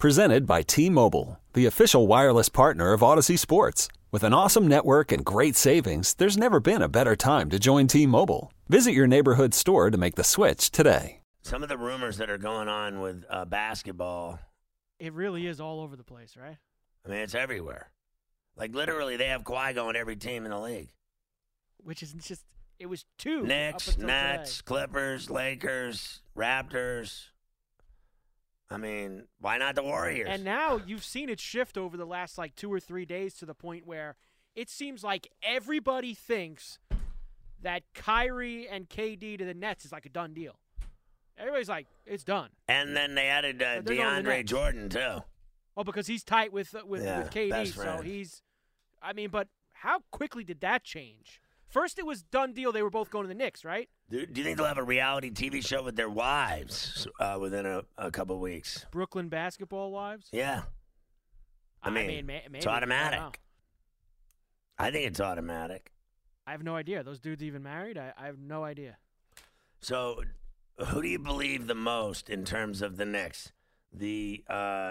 Presented by T-Mobile, the official wireless partner of Odyssey Sports. With an awesome network and great savings, there's never been a better time to join T-Mobile. Visit your neighborhood store to make the switch today. Some of the rumors that are going on with basketball. It really is all over the place, right? I mean, it's everywhere. Like, literally, they have Kawhi going every team in the league. Which is just, it was two. Knicks, Nets, Clippers, Lakers, Raptors. I mean, why not the Warriors? And now you've seen it shift over the last, 2 or 3 days to the point where it seems like everybody thinks that Kyrie and KD to the Nets is like a done deal. Everybody's like, it's done. And then they added DeAndre Jordan, too. Oh, because he's tight with KD, so he's – I mean, but how quickly did that change? First it was done deal. They were both going to the Knicks, right? Do you think they'll have a reality TV show with their wives within a couple of weeks? Brooklyn Basketball Wives? Yeah. I mean maybe. It's automatic. I think it's automatic. I have no idea. Those dudes even married? I have no idea. So who do you believe the most in terms of the Knicks? The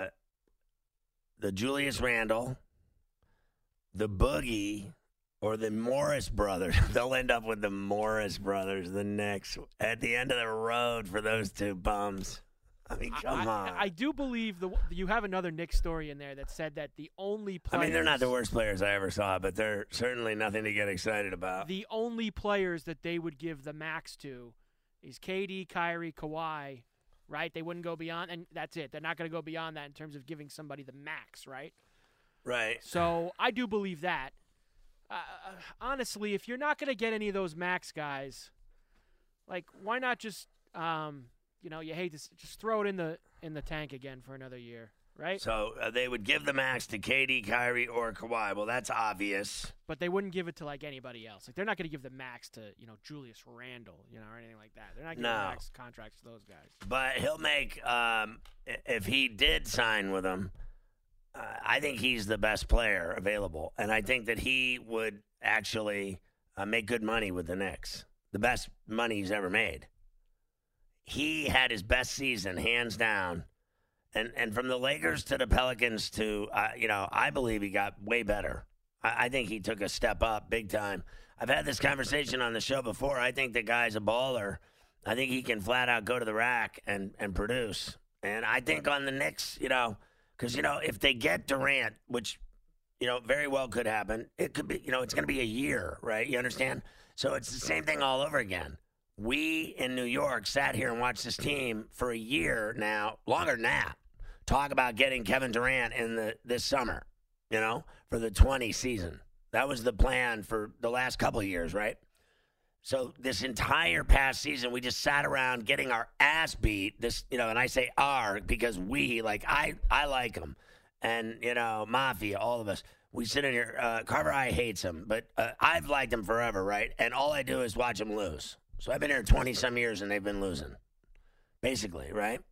Julius Randle, the Boogie, or the Morris brothers? They'll end up with the Morris brothers, the Knicks, at the end of the road for those two bums. I mean, come on. I do believe you have another Knicks story in there that said that the only players – I mean, they're not the worst players I ever saw, but they're certainly nothing to get excited about. The only players that they would give the max to is KD, Kyrie, Kawhi, right? They wouldn't go beyond – and that's it. They're not going to go beyond that in terms of giving somebody the max, right? Right. So I do believe that. Honestly, if you're not going to get any of those max guys, why not just, you hate to just throw it in the tank again for another year, right? So they would give the max to KD, Kyrie, or Kawhi. Well, that's obvious. But they wouldn't give it to anybody else. They're not going to give the max to Julius Randle, or anything like that. They're not giving max contracts to those guys. But he'll make if he did sign with them. I think he's the best player available, and I think that he would actually make good money with the Knicks, the best money he's ever made. He had his best season, hands down, and from the Lakers to the Pelicans to, I believe he got way better. I think he took a step up big time. I've had this conversation on the show before. I think the guy's a baller. I think he can flat out go to the rack and produce. And I think on the Knicks, because, if they get Durant, which, very well could happen, it could be, it's going to be a year, right? You understand? So it's the same thing all over again. We in New York sat here and watched this team for a year now, longer than that, talk about getting Kevin Durant in this summer, for the 20 season. That was the plan for the last couple of years, right? So this entire past season, we just sat around getting our ass beat. This, and I say our because we, I like him. And, Mafia, all of us. We sit in here. Carver I hates him, but I've liked him forever, right? And all I do is watch him lose. So I've been here 20-some years, and they've been losing, basically, right?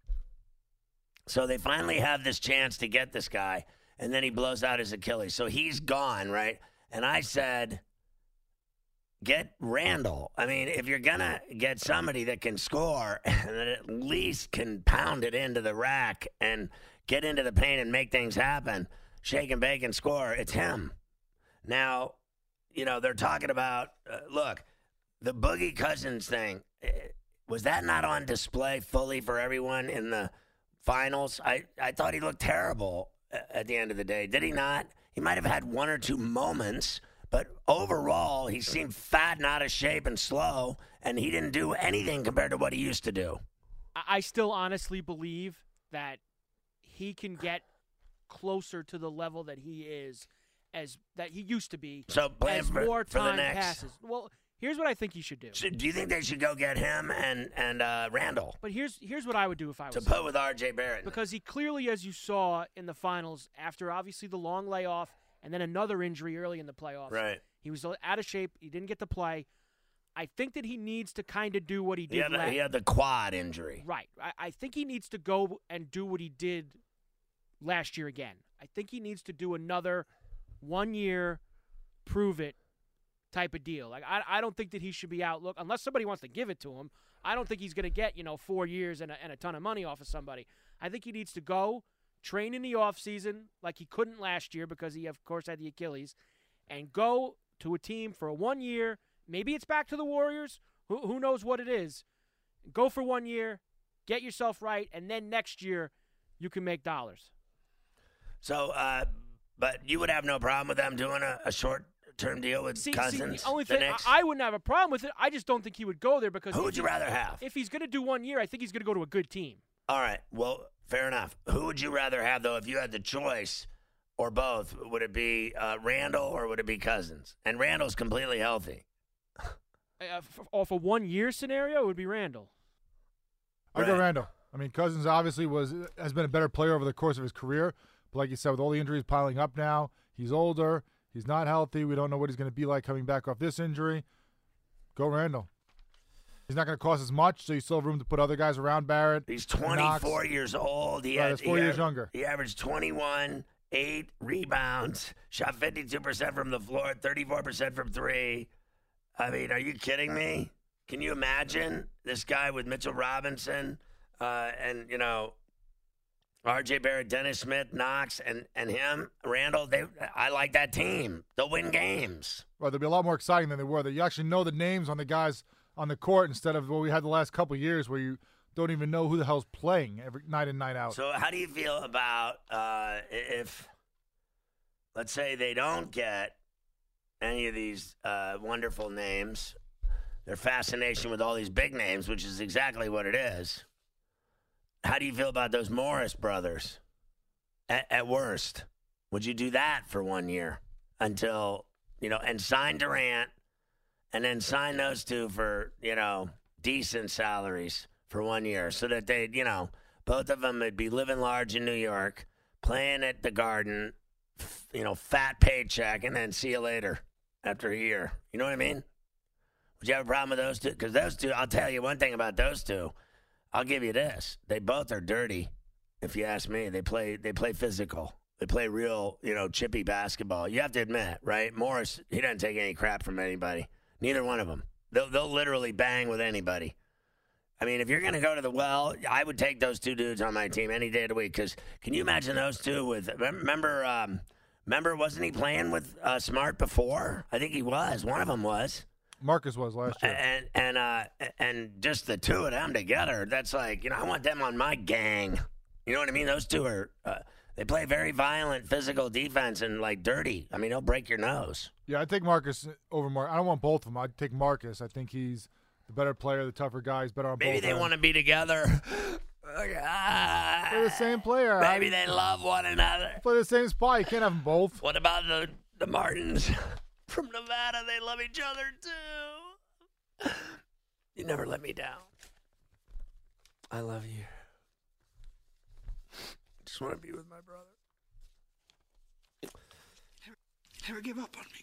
So they finally have this chance to get this guy, and then he blows out his Achilles. So he's gone, right? And I said, get Randall. I mean, if you're going to get somebody that can score and that at least can pound it into the rack and get into the paint and make things happen, shake and bake and score, it's him. Now, they're talking about, look, the Boogie Cousins thing, was that not on display fully for everyone in the finals? I thought he looked terrible at the end of the day. Did he not? He might have had one or two moments, but overall, he seemed fat and out of shape and slow, and he didn't do anything compared to what he used to do. I still honestly believe that he can get closer to the level that he is, that he used to be. So as more time the Knicks. passes. Well, here's what I think he should do. So do you think they should go get him and Randall? But here's what I would do if I was to put with R.J. Barrett. Because he clearly, as you saw in the finals, after obviously the long layoff and then another injury early in the playoffs, right? He was out of shape. He didn't get to play. I think that he needs to kind of do what he did. He had the quad injury. Right. I think he needs to go and do what he did last year again. I think he needs to do another 1 year, prove it type of deal. I don't think that he should be out. Look, unless somebody wants to give it to him, I don't think he's going to get 4 years and a ton of money off of somebody. I think he needs to go, train in the offseason like he couldn't last year because he, of course, had the Achilles, and go to a team for 1 year. Maybe it's back to the Warriors. Who knows what it is. Go for 1 year, get yourself right, and then next year you can make dollars. So, but you would have no problem with them doing a short-term deal with Cousins? The only thing, I wouldn't have a problem with it. I just don't think he would go there because who would you rather have? If he's going to do 1 year, I think he's going to go to a good team. All right. Well, fair enough. Who would you rather have, though, if you had the choice or both? Would it be Randall or would it be Cousins? And Randall's completely healthy. Off a 1 year scenario, it would be Randall. I'd go Randall. I mean, Cousins obviously has been a better player over the course of his career. But like you said, with all the injuries piling up now, he's older. He's not healthy. We don't know what he's going to be like coming back off this injury. Go Randall. He's not going to cost as much, so you still have room to put other guys around Barrett. He's 24 years old. He's 4 years younger. He averaged 21, 8 rebounds, shot 52% from the floor, 34% from three. I mean, are you kidding me? Can you imagine this guy with Mitchell Robinson and, R.J. Barrett, Dennis Smith, Knox, and him, Randall? I like that team. They'll win games. Well, they'll be a lot more exciting than they were. That you actually know the names on the guys on the court instead of what we had the last couple of years where you don't even know who the hell's playing every night in, night out. So how do you feel about if, let's say, they don't get any of these wonderful names, their fascination with all these big names, which is exactly what it is. How do you feel about those Morris brothers? At worst, would you do that for 1 year until, and sign Durant and then sign those two for, decent salaries for 1 year so that they, both of them would be living large in New York, playing at the Garden, fat paycheck, and then see you later after a year. You know what I mean? Would you have a problem with those two? Because those two, I'll tell you one thing about those two. I'll give you this. They both are dirty, if you ask me. They play physical. They play real, chippy basketball. You have to admit, right? Morris, he doesn't take any crap from anybody. Neither one of them. They'll literally bang with anybody. I mean, if you're going to go to the well, I would take those two dudes on my team any day of the week. Because can you imagine those two with – remember, wasn't he playing with Smart before? I think he was. One of them was. Marcus was last year. And just the two of them together, that's like, I want them on my gang. You know what I mean? Those two are they play very violent physical defense and, dirty. I mean, they'll break your nose. Yeah, I'd take Marcus over Marcus. I don't want both of them. I'd take Marcus. I think he's the better player, the tougher guy. He's better on both ends. Maybe they want to be together. They're the same player. Maybe they love one another. Play the same spot. You can't have them both. What about the Martins from Nevada? They love each other, too. You never let me down. I love you. Just want to be with my brother. Never give up on me.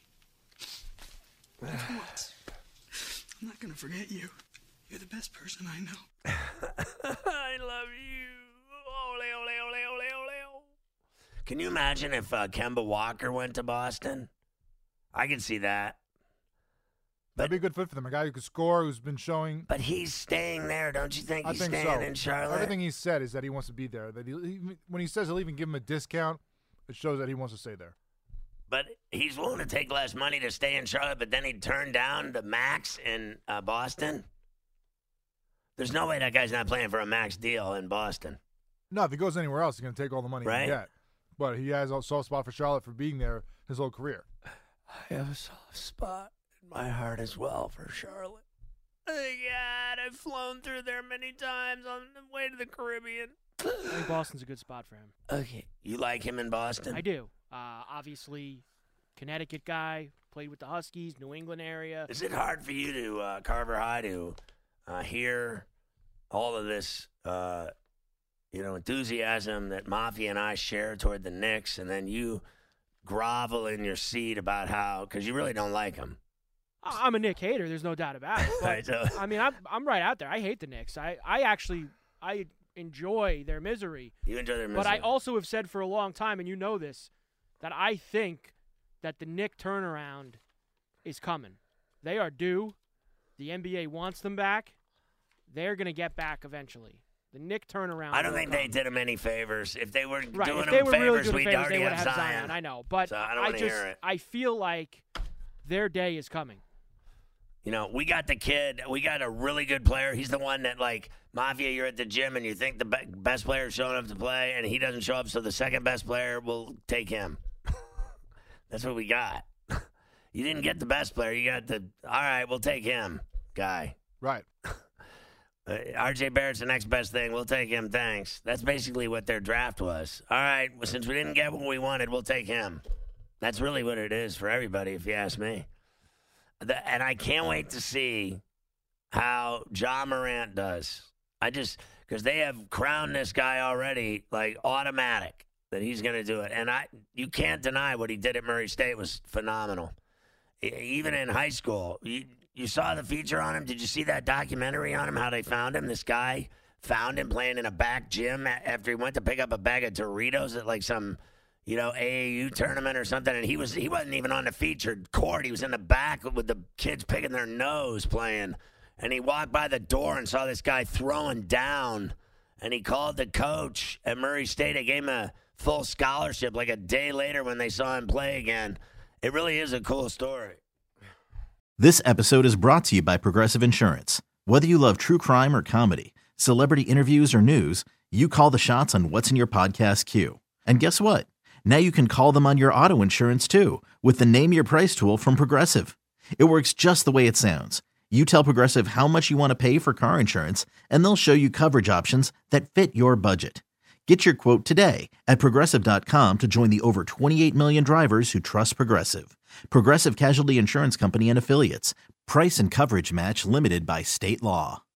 Once. I'm not going to forget you. You're the best person I know. I love you. Ole, ole, ole, ole, ole. Can you imagine if Kemba Walker went to Boston? I can see that. That'd be a good fit for them. A guy who could score, who's been showing. But he's staying there, don't you think? He's staying so. In Charlotte. Everything he said is that he wants to be there. That when he says he'll even give him a discount, it shows that he wants to stay there. But he's willing to take less money to stay in Charlotte, but then he'd turn down the max in Boston? There's no way that guy's not playing for a max deal in Boston. No, if he goes anywhere else, he's going to take all the money he can get. But he has a soft spot for Charlotte for being there his whole career. I have a soft spot in my heart as well for Charlotte. Oh, God, I've flown through there many times on the way to the Caribbean. I think Boston's a good spot for him. Okay. You like him in Boston? I do. Obviously, Connecticut guy, played with the Huskies, New England area. Is it hard for you to, Carver High, to hear all of this, enthusiasm that Mafia and I share toward the Knicks, and then you grovel in your seat about how, because you really don't like them. I'm a Knick hater. There's no doubt about it. But, right, so. I mean, I'm right out there. I hate the Knicks. I enjoy their misery. You enjoy their misery. But I also have said for a long time, and you know this, that I think that the Knick turnaround is coming. They are due. The NBA wants them back. They're going to get back eventually. The Nick turnaround. I don't think they did him any favors. If they were doing if they him were favors, really doing we'd favors, already they would have Zion. I know, but So I don't want to hear it. I feel like their day is coming. You know, we got the kid. We got a really good player. He's the one that, like, Mafia, you're at the gym and you think the best player is showing up to play, and he doesn't show up, so the second best player will take him. That's what we got. You didn't get the best player. You got the, all right, we'll take him guy. Right. RJ Barrett's the next best thing. We'll take him, thanks. That's basically what their draft was. All right, well, since we didn't get what we wanted, we'll take him. That's really what it is for everybody, if you ask me. And I can't wait to see how Ja Morant does. Because they have crowned this guy already, like, automatic, that he's going to do it. And you can't deny what he did at Murray State was phenomenal. Even in high school, you saw the feature on him. Did you see that documentary on him, how they found him? This guy found him playing in a back gym after he went to pick up a bag of Doritos at, like, some – AAU tournament or something, and he wasn't even on the featured court. He was in the back with the kids picking their nose playing, and he walked by the door and saw this guy throwing down, and he called the coach at Murray State. They gave him a full scholarship like a day later when they saw him play again. It really is a cool story. This episode is brought to you by Progressive Insurance. Whether you love true crime or comedy, celebrity interviews or news, you call the shots on what's in your podcast queue. And guess what? Now you can call them on your auto insurance, too, with the Name Your Price tool from Progressive. It works just the way it sounds. You tell Progressive how much you want to pay for car insurance, and they'll show you coverage options that fit your budget. Get your quote today at Progressive.com to join the over 28 million drivers who trust Progressive. Progressive Casualty Insurance Company and Affiliates. Price and coverage match limited by state law.